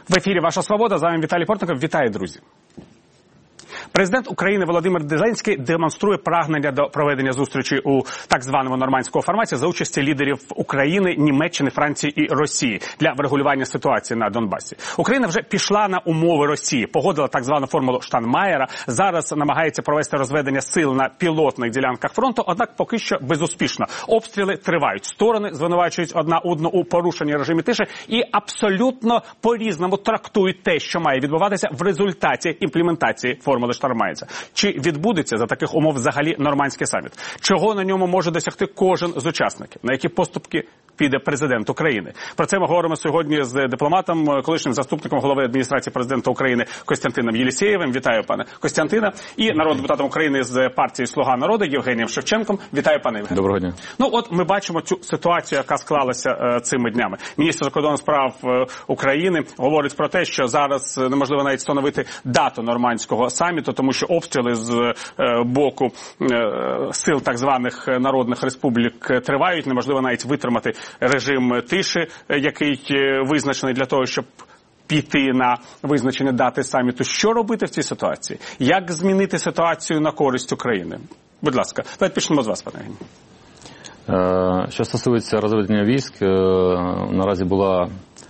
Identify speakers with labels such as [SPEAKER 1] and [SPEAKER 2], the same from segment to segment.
[SPEAKER 1] В ефірі «Ваша свобода», з вами Віталій Портников. Вітаю, друзі. Президент України Володимир Зеленський демонструє прагнення до проведення зустрічі у так званому нормандському форматі за участі лідерів України, Німеччини, Франції і Росії для врегулювання ситуації на Донбасі. Україна вже пішла на умови Росії, погодила так звану формулу Штайнмайєра, зараз намагається провести розведення сил на пілотних ділянках фронту, однак поки що безуспішно. Обстріли тривають, сторони звинувачують одна одну у порушенні режиму тиші і абсолютно по-різному трактують те, що має відбуватися в результаті імплементації формули Штайнмайєра. Чи відбудеться за таких умов взагалі нормандський саміт? Чого на ньому може досягти кожен з учасників? На які поступки піде президент України? Про це ми говоримо сьогодні з дипломатом, колишнім заступником голови адміністрації президента України Костянтином Єлісєєвим. Вітаю, пане Костянтина. І народним депутатом України з партії «Слуга народу» Євгенієм Шевченком. Вітаю, пане Євгене.
[SPEAKER 2] Доброго дня.
[SPEAKER 1] Ну от ми бачимо цю ситуацію, яка склалася цими днями. Міністр закордонних справ України говорить про те, що зараз неможливо навіть встановити дату нормандського саміту, тому що обстріли з боку сил так званих народних республік тривають, неможливо навіть витримати режим тиші, який визначений для того, щоб піти на визначення дати саміту. Що робити в цій ситуації? Як змінити ситуацію на користь України? Будь ласка, давайте почнемо з вас, пане Євгеній.
[SPEAKER 2] Що стосується розведення військ, наразі була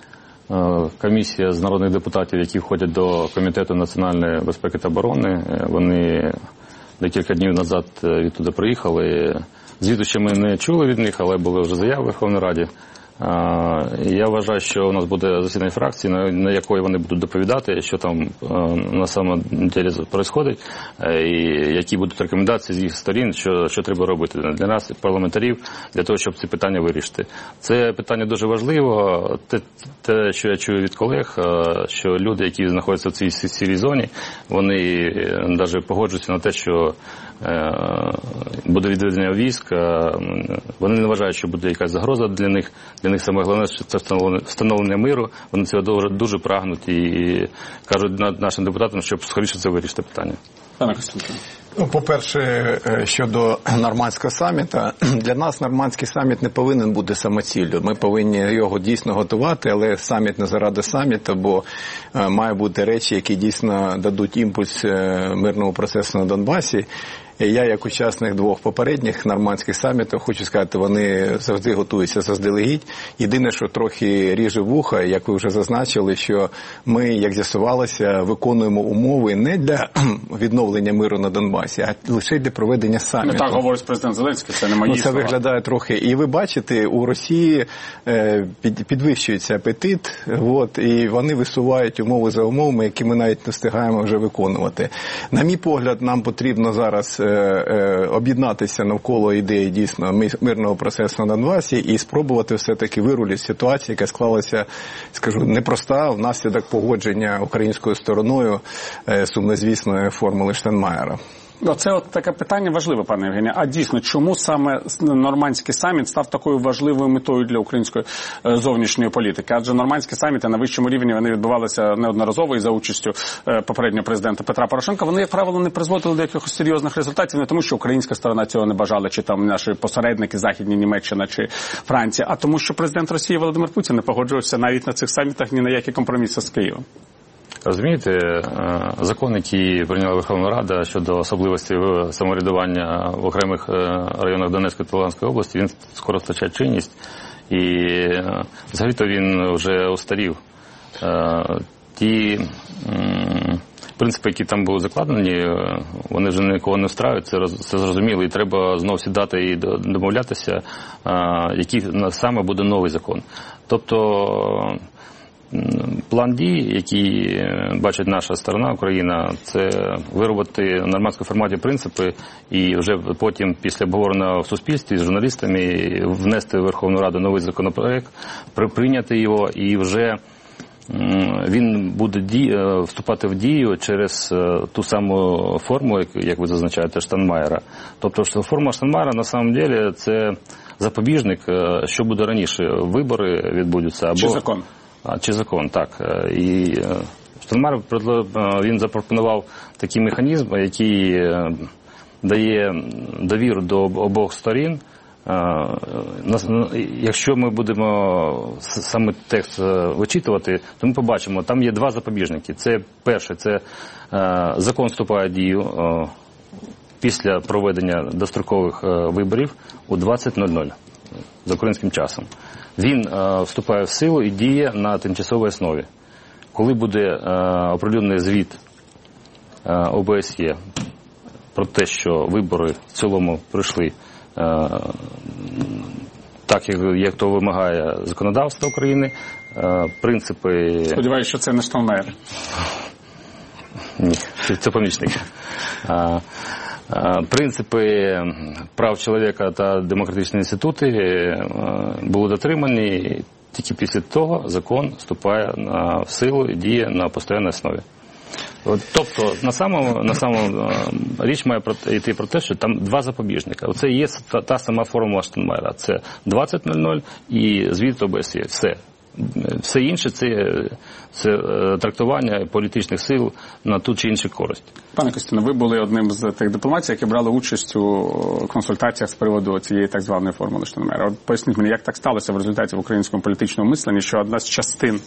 [SPEAKER 2] комісія з народних депутатів, які входять до Комітету національної безпеки та оборони. Вони декілька днів назад відтуди приїхали. Звіту ще ми не чули від них, але були вже заяви в Верховній Раді. Я вважаю, що у нас буде засідання фракції, на якої вони будуть доповідати, що там на самом деле відбувається, і які будуть рекомендації з їх сторін, що треба робити для нас, парламентарів, для того, щоб ці питання вирішити. Це питання дуже важливо. Те, що я чую від колег, що люди, які знаходяться в цій сірій зоні, вони навіть погоджуються на те, що буде відведення військ, вони не вважають, що буде якась загроза для них. Для них саме головне, що це встановлення миру. Вони цього дуже прагнуть і кажуть нашим депутатам, щоб скоріше це вирішити питання.
[SPEAKER 1] Пане Костянтине.
[SPEAKER 3] Ну, по-перше, щодо нормандського саміту, для нас нормандський саміт не повинен бути самоціллю. Ми повинні його дійсно готувати, але саміт не заради саміту, бо має бути речі, які дійсно дадуть імпульс мирному процесу на Донбасі. Я, як учасник двох попередніх нормандських самітів, хочу сказати, вони завжди готуються заздалегідь. Єдине, що трохи ріже вуха, як ви вже зазначили, що ми, як з'ясувалося, виконуємо умови не для відновлення миру на Донбасі, а лише для проведення саміту.
[SPEAKER 1] Ну, так говорить президент Зеленський, це не мої слова.
[SPEAKER 3] Це виглядає трохи. І ви бачите, у Росії підвищується апетит, і вони висувають умови за умовами, які ми навіть не встигаємо вже виконувати. На мій погляд, нам потрібно зараз об'єднатися навколо ідеї дійсно мирного процесу на Донбасі і спробувати все-таки вирулити ситуацію, яка склалася, скажу, непроста внаслідок погодження українською стороною сумнозвісної формули Штайнмайєра.
[SPEAKER 1] Це от таке питання важливе, пане Євгенію. А дійсно, чому саме нормандський саміт став такою важливою метою для української зовнішньої політики? Адже нормандські саміти на вищому рівні, вони відбувалися неодноразово і за участю попереднього президента Петра Порошенка. Вони, як правило, не призводили до якихось серйозних результатів, не тому, що українська сторона цього не бажала, чи там наші посередники, Західні, Німеччина чи Франція, а тому, що президент Росії Володимир Путін не погоджувався навіть на цих самітах ні на які компроміси з Києвом.
[SPEAKER 2] Розумієте, закон, який прийняла Верховна Рада щодо особливостей самоврядування в окремих районах Донецької та Луганської області, він скоро втрачає чинність, і взагалі-то він вже устарів. Ті принципи, які там були закладені, вони вже нікого не встраюють, це зрозуміло, і треба знову сідати і домовлятися, який саме буде новий закон. Тобто план дій, який бачить наша сторона, Україна, це виробити в нормандському форматі принципи і вже потім, після обговорення в суспільстві з журналістами, внести в Верховну Раду новий законопроект, прийняти його, і вже він буде вступати в дію через ту саму форму, як ви зазначаєте, Штайнмайєра. Тобто, що форма Штайнмайєра, на самом деле, це запобіжник, що буде раніше, вибори відбудуться. Або... Чи закон, так. І Штайнмайєр, він запропонував такий механізм, який дає довіру до обох сторін, Якщо ми будемо саме текст вичитувати, то ми побачимо, там є два запобіжники. Це перше, це закон вступає в дію після проведення дострокових виборів у 20:00 за українським часом. Він вступає в силу і діє на тимчасовій основі. Коли буде оприлюднений звіт ОБСЄ про те, що вибори в цілому пройшли так, як то вимагає законодавство України, принципи...
[SPEAKER 1] Сподіваюся, що це не Штайнмаєр.
[SPEAKER 2] Ні, це помічник. Принципи прав чоловіка та демократичні інститути були дотримані, тільки після того закон вступає в силу і діє на постійній основі. Тобто, на самому річ має йти про те, що там два запобіжника. Оце є та сама формула Штайнмаєра. Це 20:00 і звіт ОБСЄ. Все. Все інше – це трактування політичних сил на ту чи іншу користь.
[SPEAKER 1] Пане Костяне, ви були одним з тих дипломатів, які брали участь у консультаціях з приводу цієї так званої формули Штайнмаєра. От поясніть мені, як так сталося в результаті в українському політичному мисленні, що одна з частин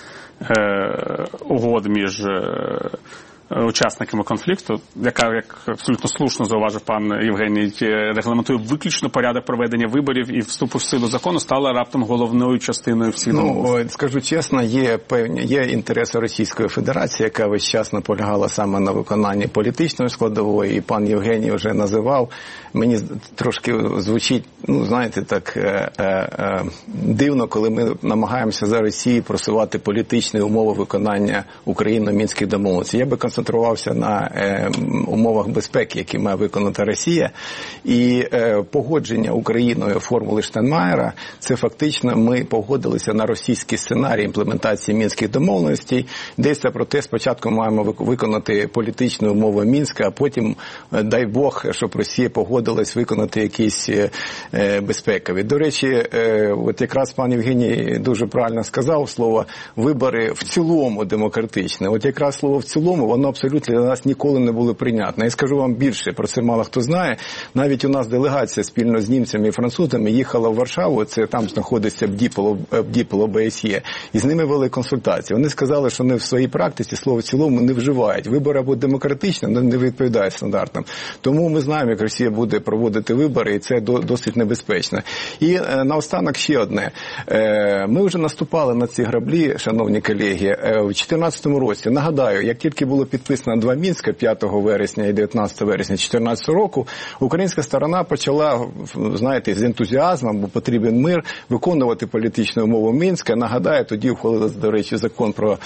[SPEAKER 1] угод між учасниками конфлікту, яка, як абсолютно слушно зауважив пан Євгеній, регламентує виключно порядок проведення виборів і вступу в силу закону, стала раптом головною частиною всіх домовленостей.
[SPEAKER 3] Скажу чесно, є інтереси Російської Федерації, яка весь час наполягала саме на виконанні політичної складової, і пан Євгеній вже називав. Мені трошки звучить, знаєте, так дивно, коли ми намагаємося за Росії просувати політичні умови виконання Україно-мінських домовленостей. Я би концентрувався на умовах безпеки, які має виконати Росія. І погодження Україною формули Штайнмаєра – це фактично ми погодилися на російський сценарій імплементації мінських домовленостей. Йдеться про те, спочатку маємо виконати політичну умову Мінська, а потім, дай Бог, щоб Росія погодилась виконати якісь безпекові. До речі, от якраз пан Євгеній дуже правильно сказав слово «вибори в цілому демократичні». От якраз слово «в цілому» воно абсолютно для нас ніколи не було прийнятне. Я скажу вам більше, про це мало хто знає. Навіть у нас делегація спільно з німцями і французами їхала в Варшаву, це там знаходиться БДІПЛ ОБСЄ, і з ними вели консультації. Вони сказали, що вони в своїй практиці слово «в цілому» не вживають. Вибори або демократичні, але не відповідають стандартам. Тому ми знаємо, як Росія буде проводити вибори, і це досить небезпечно. І наостанок ще одне. Ми вже наступали на ці граблі, шановні колеги, в 2014 році. Нагадаю, як тільки було підписано два Мінська 5 вересня і 19 вересня 2014 року, українська сторона почала, знаєте, з ентузіазмом, бо потрібен мир, виконувати політичну умову Мінська. Нагадаю, тоді ухвалили, до речі, закон про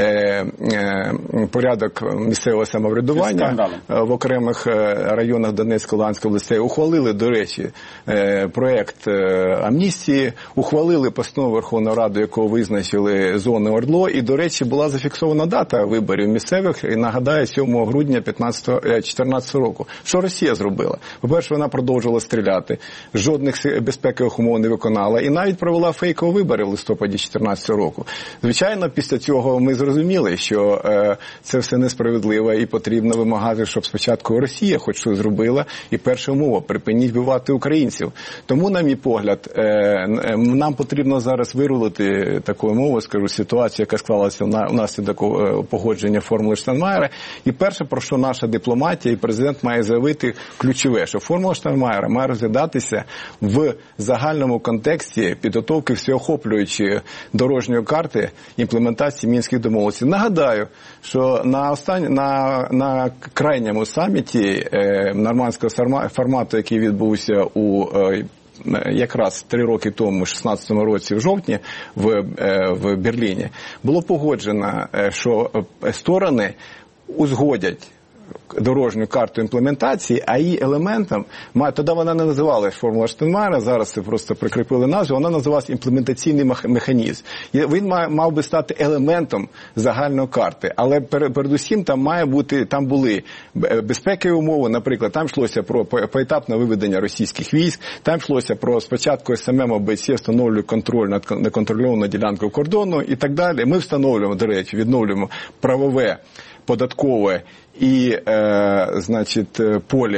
[SPEAKER 3] порядок місцевого самоврядування в окремих районах Донецької, Луганської областей. Ухвалили, до речі, проєкт амністії, ухвалили постанову Верховної Ради, якого визначили зони ОРДЛО, і, до речі, була зафіксована дата виборів місцевих, і нагадаю, 7 грудня 2014 року. Що Росія зробила? По-перше, вона продовжувала стріляти, жодних безпекових умов не виконала, і навіть провела фейкові вибори в листопаді 2014 року. Звичайно, після цього ми зрозуміли, що це все несправедливо і потрібно вимагати, щоб спочатку Росія хоч щось зробила, і перша умова – припиніть вбивати українців. Тому, на мій погляд, нам потрібно зараз вирулити таку мову, скажу, ситуацію, яка склалася внаслідок погодження формули Штайнмаєра. І перше, про що наша дипломатія і президент має заявити ключове, що формула Штайнмаєра має розглядатися в загальному контексті підготовки всеохоплюючої дорожньої карти імплементації мінських домовленостей. Нагадаю, що на крайньому саміті нормандського формату, який відбувся якраз 3 роки тому, в 2016 році, в жовтні, в Берліні, було погоджено, що сторони узгодять дорожню карту імплементації, а її елементом, тоді вона не називалась формула Штайнмаєра, зараз це просто прикріпили назву, вона називалась імплементаційний механізм. Він мав би стати елементом загальної карти, але передусім там були безпекові умови, наприклад, там йшлося про поетапне виведення російських військ, там йшлося про спочатку СММ ОБСЄ встановлює контроль над неконтрольованою ділянкою кордону і так далі. Ми встановлюємо, до речі, відновлюємо правове, податкове і, поле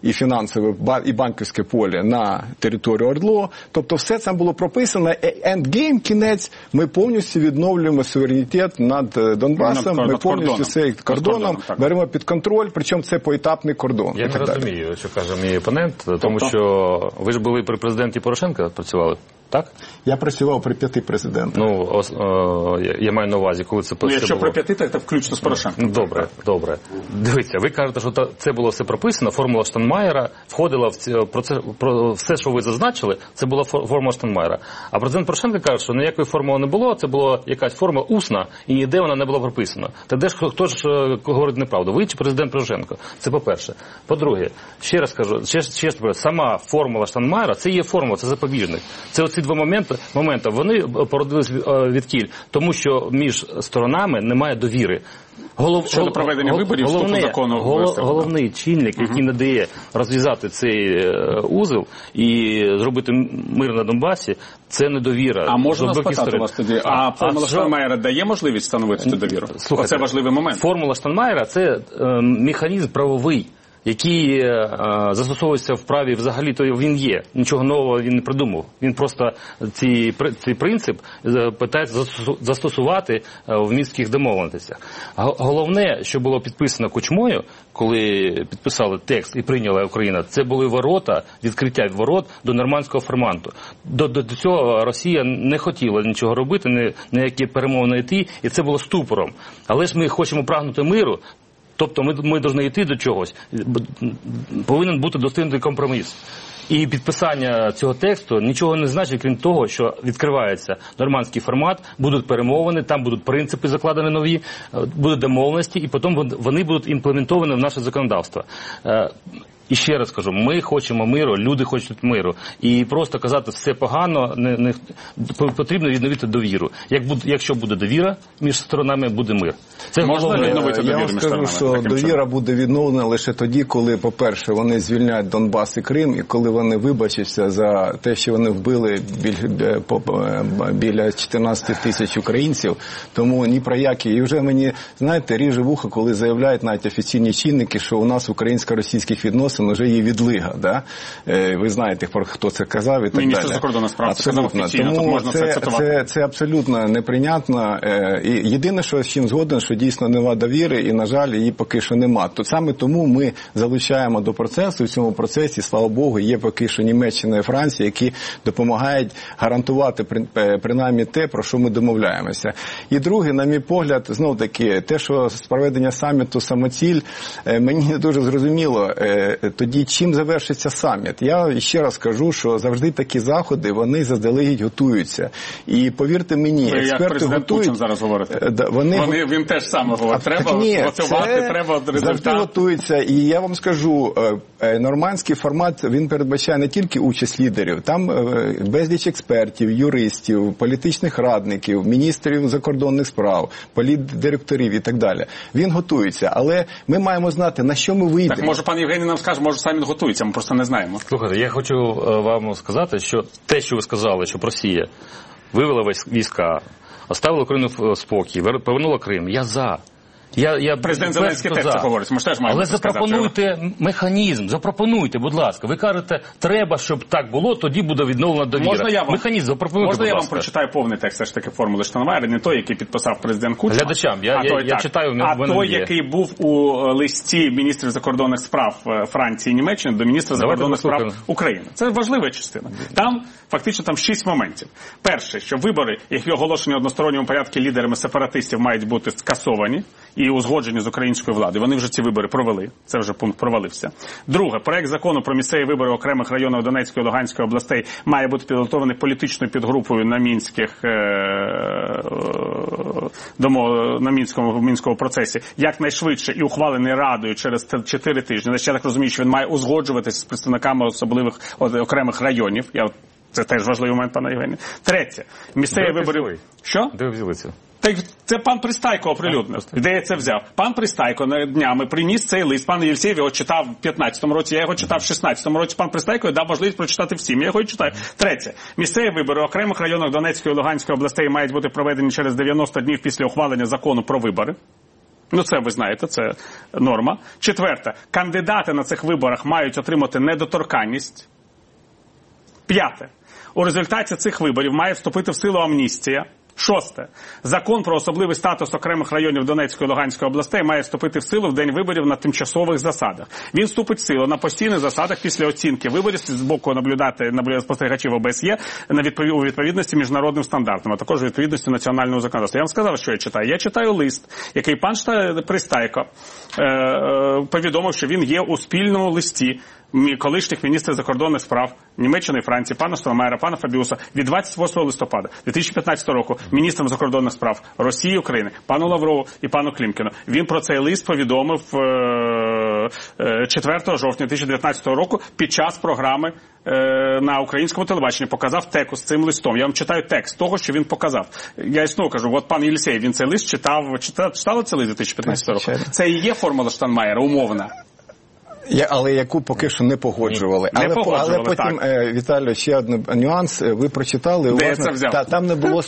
[SPEAKER 3] і фінансове, і банківське поле на територію ОРДЛО. Тобто все це було прописано. Ендгейм, кінець, ми повністю відновлюємо суверенітет над Донбасом, ми повністю цей кордоном беремо під контроль, причому це поетапний кордон.
[SPEAKER 2] Я не розумію, що каже мій опонент, тому що ви ж були при президенті Порошенка, працювали, так?
[SPEAKER 3] Я працював при 5 президентах.
[SPEAKER 2] Ну, я маю на увазі, коли це було.
[SPEAKER 1] Якщо при 5, то це включно з Порошенком.
[SPEAKER 2] Добре. Дивіться, ви кажете, що це було все прописано, формула Штайнмаєра входила про все, що ви зазначили, це була формула Штайнмаєра. А президент Порошенко каже, що ніякої формули не було, це була якась формула усна, і ніде вона не була прописана. Та де ж хто ж говорить неправду? Ви чи президент Порошенко? Це по-перше. По-друге, ще раз кажу, сама формула Штайнмаєра, це є формула, це запобіжник. Це оці два моменти, вони породились відкіль, тому що між сторонами немає довіри.
[SPEAKER 1] Щодо проведення виборів,
[SPEAKER 2] головний чинник, який не дає розв'язати цей узел і зробити мир на Донбасі, це недовіра.
[SPEAKER 1] А можна спитати вас тоді, а формула Штайнмаєра дає можливість встановити цю довіру? Оце важливий момент.
[SPEAKER 2] Формула Штайнмаєра – це механізм правовий, який застосовується в праві, взагалі-то він є. Нічого нового він не придумав. Він просто цей принцип питається застосувати в мінських домовленостях. Головне, що було підписано Кучмою, коли підписали текст і прийняла Україна, це були ворота, відкриття ворот до нормандського формату. До цього Росія не хотіла нічого робити, ніякі перемовини йти, і це було ступором. Але ж ми хочемо прагнути миру, тобто ми повинні йти до чогось. Повинен бути достигнутий компроміс. І підписання цього тексту нічого не значить, крім того, що відкривається нормандський формат, будуть перемовини, там будуть принципи закладені нові, будуть домовленості, і потім вони будуть імплементовані в наше законодавство. І ще раз кажу, ми хочемо миру, люди хочуть миру. І просто казати все погано, потрібно відновити довіру. Якщо буде довіра між сторонами, буде мир. Це
[SPEAKER 1] можна відновити довіру
[SPEAKER 3] між сторонами? Я вам скажу, що довіра буде відновлена лише тоді, коли, по-перше, вони звільняють Донбас і Крим, і коли вони вибачаться за те, що вони вбили біля 14 тисяч українців. Тому ні про які. І вже мені, знаєте, ріже вухо, коли заявляють навіть офіційні чинники, що у нас українсько-російських відносин вже є відлига, да? Ви знаєте, хто це казав і так далі.
[SPEAKER 1] Міністр закордонних справ це казав офіційно,
[SPEAKER 3] тому
[SPEAKER 1] можна це цитувати.
[SPEAKER 3] Це абсолютно неприйнятно. І єдине, що з чим згоден, що дійсно нема довіри, і, на жаль, її поки що нема. То саме тому ми залучаємо до процесу, в цьому процесі, слава Богу, є поки що Німеччина і Франція, які допомагають гарантувати принаймні те, про що ми домовляємося. І друге, на мій погляд, знов таки, те, що з проведення саміту самоціль, мені не дуже зрозуміло, тоді чим завершиться саміт. Я ще раз кажу, що завжди такі заходи, вони заздалегідь готуються. І повірте мені, експерти готують...
[SPEAKER 1] зараз говорите. Він теж саме говорить. Треба готувати, треба результат.
[SPEAKER 3] Завжди готуються. І я вам скажу, нормандський формат, він передбачає не тільки участь лідерів. Там безліч експертів, юристів, політичних радників, міністрів закордонних справ, політдиректорів і так далі. Він готується. Але ми маємо знати, на що ми вийдемо.
[SPEAKER 1] Так, може, пан Євгеній нам скаже, може, саміт готується, ми просто не знаємо.
[SPEAKER 2] Слухайте, я хочу вам сказати, що те, що ви сказали, що Росія вивела війська, оставила Україну в спокій, повернула Крим, я за.
[SPEAKER 1] Президент Зеленський теж це говорить, ми ж теж маємо
[SPEAKER 2] але запропонуйте механізм, запропонуйте, будь ласка. Ви кажете, треба, щоб так було, тоді буде відновлена довіра. Механізм запропонуйте,
[SPEAKER 1] можна я вам прочитаю повний текст все ж таки формули Штайнмаєра, не той, який підписав президент Кучма.
[SPEAKER 2] Глядачам, я читаю.
[SPEAKER 1] А той, який був у листі міністрів закордонних справ Франції і Німеччини до міністра закордонних справ України. Це важлива частина. Там фактично 6 моментів. Перше, що вибори, які оголошені в односторонньому порядку лідерами сепаратистів, мають бути скасовані і узгоджені з українською владою. Вони вже ці вибори провели. Це вже пункт провалився. Друге, проект закону про місцеві вибори в окремих районах Донецької і Луганської областей має бути підготовлений політичною підгрупою на мінському процесі якнайшвидше і ухвалений Радою через 4 тижні. Значить, я так розумію, що він має узгоджуватися з представниками особливих окремих районів. Це теж важливий момент, пане Євгенію. Третє, місцеві вибори... Що?
[SPEAKER 2] Де ви взяли це?
[SPEAKER 1] Це пан Пристайко оприлюднив. Де я це взяв? Пан Пристайко днями приніс цей лист. Пан Євсєєв його читав в 15-му році, я його читав в 16-му році. Пан Пристайко дав можливість прочитати всім. Я його і читаю. Третє. Місцеві вибори в окремих районах Донецької і Луганської областей мають бути проведені через 90 днів після ухвалення закону про вибори. Ну, це ви знаєте, це норма. Четверте. Кандидати на цих виборах мають отримати недоторканність. П'яте. У результаті цих виборів має вступити в силу амністія. Шосте. Закон про особливий статус окремих районів Донецької і Луганської областей має вступити в силу в день виборів на тимчасових засадах. Він вступить в силу на постійних засадах після оцінки виборів з боку спостерігачів ОБСЄ у відповідності міжнародним стандартам, а також у відповідності національного законодавства. Я вам сказав, що я читаю. Я читаю лист, який пан Пристайко повідомив, що він є у спільному листі колишніх міністрів закордонних справ Німеччини і Франції, пана Штайнмайєра, пана Фабіуса, від 28 листопада 2015 року міністрам закордонних справ Росії і України, пану Лаврову і пану Клімкіну. Він про цей лист повідомив 4 жовтня 2019 року під час програми на українському телебаченні. Показав текст з цим листом. Я вам читаю текст того, що він показав. Я існув кажу, от пан Єлісєєв, він цей лист читали цей лист 2015 року? Це і є формула Штайнмайєра, умовна.
[SPEAKER 3] Але яку поки що не погоджували. Але потім, Віталій, ще один нюанс. Ви прочитали.
[SPEAKER 1] Де я це взяв?
[SPEAKER 3] Там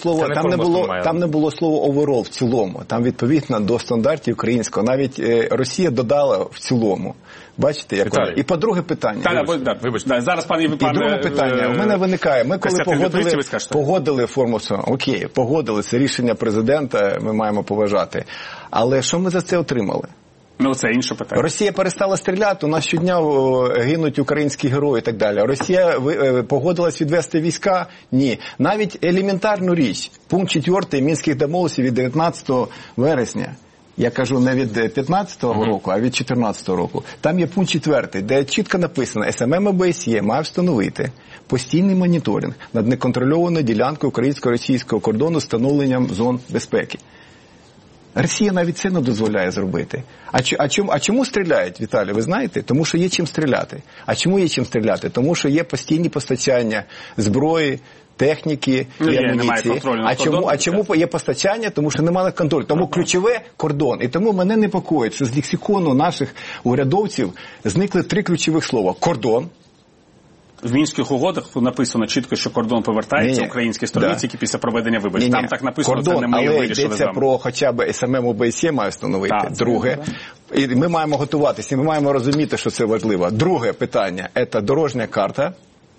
[SPEAKER 3] не було слова «оверол» в цілому. Там відповідно до стандартів українського. Навіть Росія додала в цілому. Бачите, як вона? І по-друге питання.
[SPEAKER 1] Вибачте. Зараз пане
[SPEAKER 3] друге питання. У мене виникає. Ми коли погодили форму, окей, погодили, це рішення президента, ми маємо поважати. Але що ми за це отримали?
[SPEAKER 1] Ну, це інше питання.
[SPEAKER 3] Росія перестала стріляти, у нас щодня гинуть українські герої і так далі. Росія погодилась відвести війська? Ні. Навіть елементарну річ. Пункт 4 Мінських домовленостей від 19 вересня. Я кажу не від 15-го року, а від 14-го року. Там є пункт 4, де чітко написано, СММ ОБСЄ має встановити постійний моніторинг над неконтрольованою ділянкою українсько-російського кордону з встановленням зон безпеки. Росія навіть це не дозволяє зробити. А чому стріляють, Віталій, ви знаєте? Тому що є чим стріляти. А чому є чим стріляти? Тому що є постійні постачання зброї, техніки і амуніції. А чому є постачання? Тому що немає контролю. Тому ключове – кордон. І тому мене непокоїть, що з лексикону наших урядовців зникли 3 ключових слова. Кордон.
[SPEAKER 1] В Мінських угодах написано чітко, що кордон повертається українській стороні тільки після проведення виборів. Там так написано, кордон, це не ми вирішили з вами. Але йдеться про хоча б СММ ОБСЄ має встановити. Друге, і ми маємо готуватися, ми маємо розуміти, що це важливо. Друге питання – це дорожня карта,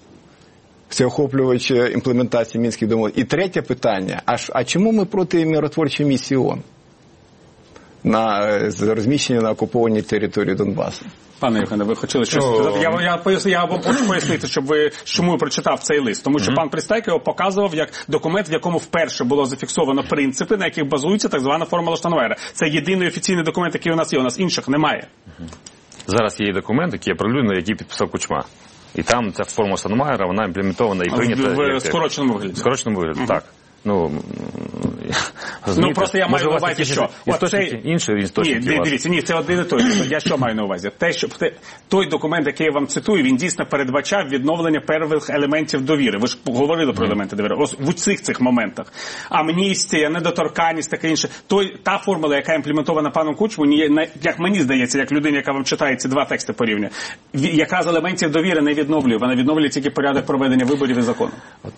[SPEAKER 1] всеохоплююча імплементація Мінських домовленостей. І третє питання – а чому ми проти миротворчої місії ООН на розміщення на окупованій території Донбасу? Пане Євгене, ви хотіли щось сказати? Я вам хочу пояснити, щоб ви чому я прочитав цей лист. Тому що пан Пристайко його показував як документ, в якому вперше було зафіксовано принципи, на яких базується так звана формула Штайнмайєра. Це єдиний офіційний документ, який у нас є. У нас інших немає.
[SPEAKER 2] Зараз є документ, який оприлюднений, який підписав Кучма. І там ця формула Штайнмайєра, вона імплементована і прийнята.
[SPEAKER 1] В скороченому вигляді.
[SPEAKER 2] В скороченому вигляді, так. Ну,
[SPEAKER 1] просто я маю на увазі, що
[SPEAKER 2] інший істочник.
[SPEAKER 1] Ні, це один і той. Я що маю на увазі? Те, що той документ, який я вам цитую, він дійсно передбачав відновлення первих елементів довіри. Ви ж говорили про елементи довіри. Ось в усіх цих моментах. Амністія, недоторканність, таке інше. Та формула, яка імплементована паном Кучмою, як мені здається, як людина, яка вам читає ці два тексти порівнює, якраз елементів довіри не відновлює. Вона відновлює тільки порядок проведення виборів і закону.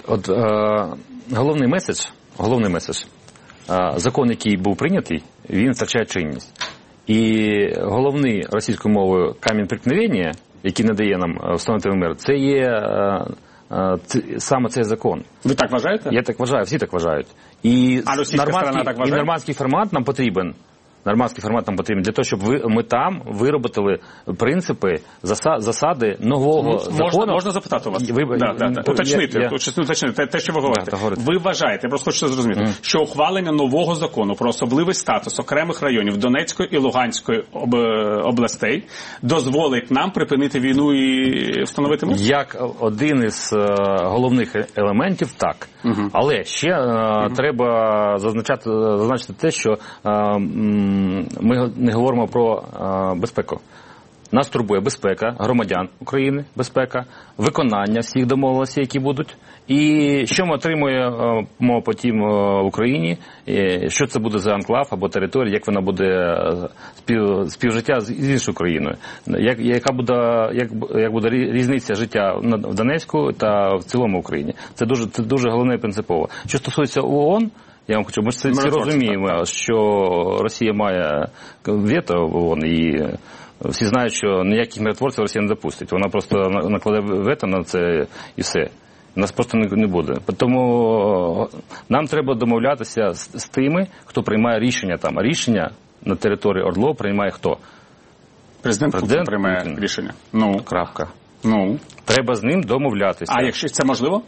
[SPEAKER 2] Головний меседж. Закон, який був прийнятий, він втрачає чинність. І головний російською мовою камінь преткновення, який не дає нам встановити мир, це є саме цей закон.
[SPEAKER 1] Ви так вважаєте?
[SPEAKER 2] Я так вважаю, всі так вважають. І
[SPEAKER 1] нормандський
[SPEAKER 2] формат нам потрібен. Нормандський формат нам потрібен для того, щоб ми там виробили принципи, засади нового закону.
[SPEAKER 1] Можна запитати у вас? Уточнити те, що ви говорите. Ви вважаєте, я просто хочу зрозуміти, що ухвалення нового закону про особливий статус окремих районів Донецької і Луганської областей дозволить нам припинити війну і встановити мир?
[SPEAKER 2] Як один із головних елементів, так. Але ще треба зазначити те, що ми не говоримо про безпеку. Нас турбує безпека громадян України, безпека, виконання всіх домовленостей, які будуть. І що ми отримуємо потім в Україні, що це буде за анклав або територія, як вона буде співжиття з іншою країною, як буде різниця життя в Донецьку та в цілому Україні. Це дуже головне і принципово. Що стосується ООН, я вам хочу, ми всі розуміємо, що Росія має вето в ООН, і всі знають, що ніяких миротворців Росія не допустить. Вона просто накладе вето на це і все. Нас просто не буде. Тому нам треба домовлятися з тими, хто приймає рішення там. А рішення на території ОРДЛО приймає хто?
[SPEAKER 1] Президент Путін приймає рішення.
[SPEAKER 2] Крапка.
[SPEAKER 1] Треба
[SPEAKER 2] з ним домовлятися.
[SPEAKER 1] А якщо це можливо?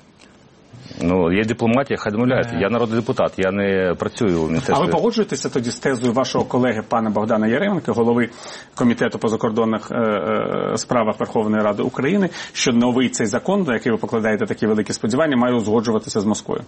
[SPEAKER 2] Є дипломатія, хай домовляється. Я народний депутат, я не працюю в міністерстві.
[SPEAKER 1] А ви погоджуєтеся тоді з тезою вашого колеги пана Богдана Яременка, голови Комітету по закордонних справах Верховної Ради України, що новий цей закон, на який ви покладаєте такі великі сподівання, має узгоджуватися з Москвою?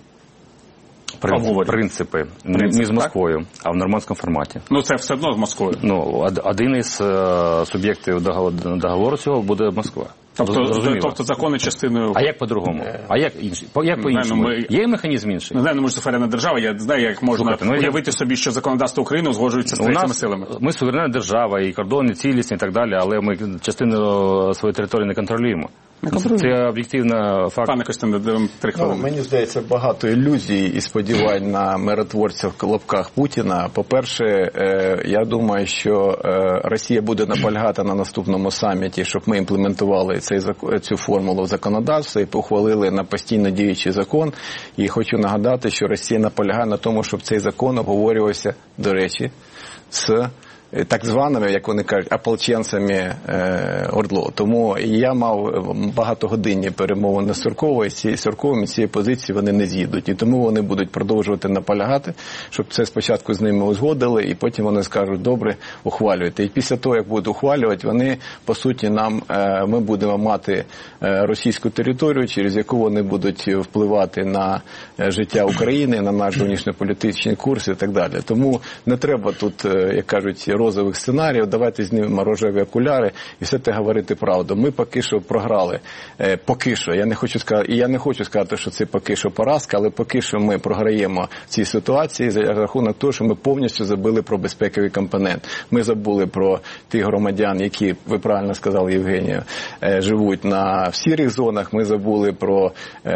[SPEAKER 2] Принципи. Не з Москвою, а в нормандському форматі.
[SPEAKER 1] Це все одно з Москвою.
[SPEAKER 2] Один із суб'єктів договору цього буде Москва.
[SPEAKER 1] Тобто закони частиною...
[SPEAKER 2] А як по-другому? А як по-іншому? Є механізм інший?
[SPEAKER 1] Ми ж суверенна держава, я знаю, як можна уявити собі, що законодавство України узгоджується з третіми силами.
[SPEAKER 2] Ми суверенна держава, і кордони цілісні і так далі, але ми частину своєї території не контролюємо. Це об'єктивна факт.
[SPEAKER 1] Пане Костяне, 3 хвилини.
[SPEAKER 3] Мені здається, багато ілюзій і сподівань на миротворця в лапках Путіна. По-перше, я думаю, що Росія буде наполягати на наступному саміті, щоб ми імплементували цю формулу в законодавстві і ухвалили на постійно діючий закон. І хочу нагадати, що Росія наполягає на тому, щоб цей закон обговорювався, до речі, з так званими, як вони кажуть, ополченцями ОРДЛО. Тому я мав багатогодинні перемовини з Сурковим, і цієї позиції вони не з'їдуть. І тому вони будуть продовжувати наполягати, щоб це спочатку з ними узгодили, і потім вони скажуть, добре, ухвалюйте. І після того, як будуть ухвалювати, вони, по суті, ми будемо мати російську територію, через яку вони будуть впливати на життя України, на наш зовнішньополітичний курс і так далі. Тому не треба тут, як кажуть, розових сценаріїв, давайте знімемо рожеві окуляри і все те говорити правду. Ми поки що програли. Поки що. Я не хочу сказати, що це поки що поразка, але поки що ми програємо в цій ситуації за рахунок того, що ми повністю забули про безпековий компонент. Ми забули про тих громадян, які, ви правильно сказали, Євгенія, живуть в сірих зонах. Ми забули про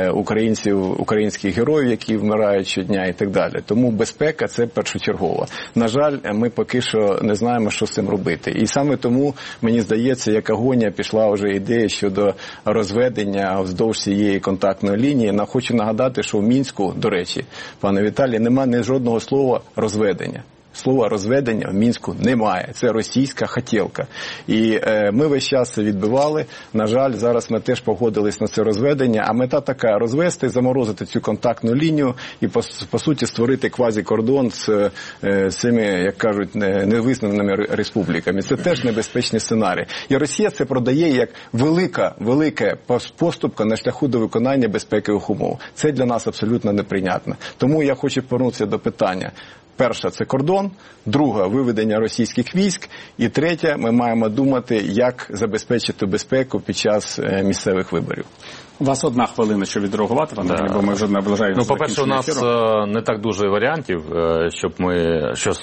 [SPEAKER 3] українських героїв, які вмирають щодня і так далі. Тому безпека – це першочергово. На жаль, ми поки що не знаємо, що з цим робити. І саме тому, мені здається, як агонія пішла вже ідея щодо розведення вздовж цієї контактної лінії. Хочу нагадати, що в Мінську, до речі, пане Віталій, немає ні жодного слова розведення. Слова розведення в Мінську немає. Це російська хотєлка. І ми весь час це відбивали. На жаль, зараз ми теж погодились на це розведення. А мета така – розвести, заморозити цю контактну лінію і, по суті, створити квазікордон з цими, як кажуть, невизнаними республіками. Це теж небезпечний сценарій. І Росія це продає як велика поступка на шляху до виконання безпекових умов. Це для нас абсолютно неприйнятно. Тому я хочу повернутися до питання. Перша – це кордон, друга – виведення російських військ, і третя – ми маємо думати, як забезпечити безпеку під час місцевих виборів.
[SPEAKER 1] У вас 1 хвилина, щоб відреагувати, бо ми вже наближаємося.
[SPEAKER 2] По-перше, у нас не так дуже варіантів, щоб ми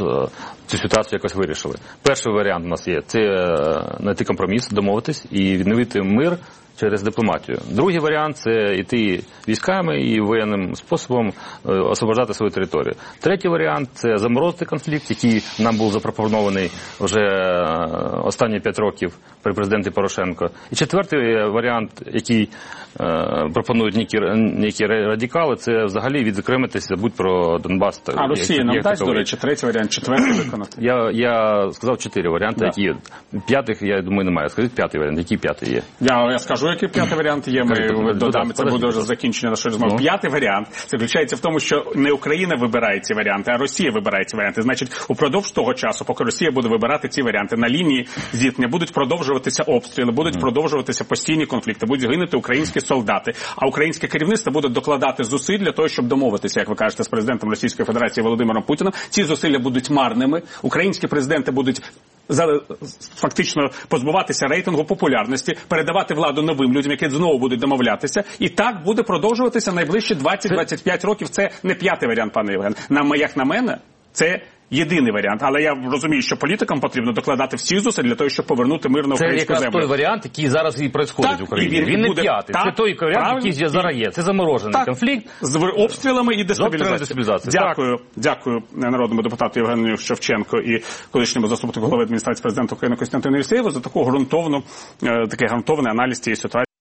[SPEAKER 2] цю ситуацію якось вирішили. Перший варіант у нас є – це знайти компроміс, домовитись і відновити мир через дипломатію. Другий варіант – це йти військами і воєнним способом освобождати свою територію. Третій варіант – це заморозити конфлікт, який нам був запропонований вже останні 5 років при президенті Порошенко. І четвертий варіант, який пропонують ніякі радикали, це взагалі відокремитися, забудь про Донбас.
[SPEAKER 1] А Росія нам дасть, до речі, третій варіант, четвертий виконати?
[SPEAKER 2] Я сказав 4 варіанти, які є. П'ятих, я думаю, немає. Скажіть 5-й варіант. Який 5-й є?
[SPEAKER 1] Я скажу, який 5-й варіант є. Ми додамо, це буде вже закінчення нашої розмови. 5-й варіант заключається в тому, що не Україна вибирає ці варіанти, а Росія вибирає ці варіанти. Значить, упродовж того часу, поки Росія буде вибирати ці варіанти, на лінії зіткнення будуть продовжуватися обстріли, будуть продовжуватися постійні конфлікти, будуть гинути українські солдати, а українське керівництво буде докладати зусиль для того, щоб домовитися, як ви кажете, з президентом Російської Федерації Володимиром Путіним. Ці зусилля будуть марними, українські президенти будуть фактично позбуватися рейтингу популярності, передавати владу новим людям, які знову будуть домовлятися. І так буде продовжуватися найближчі 20-25 років. Це не п'ятий варіант, пане Євген. Як на мене, це єдиний варіант. Але я розумію, що політикам потрібно докладати всі зусиль для того, щоб повернути мир на українську землю.
[SPEAKER 2] Це якраз той варіант, який зараз і відбувається в Україні. Він не п'ятий. Це той варіант, який зараз є. Це заморожений конфлікт.
[SPEAKER 1] З обстрілами і дестабілізацією. Дякую народному депутату Євгенію Шевченку і колишньому заступнику голови адміністрації президента України Костянтину Єлисєєву за такий ґрунтовний аналіз цієї ситуації.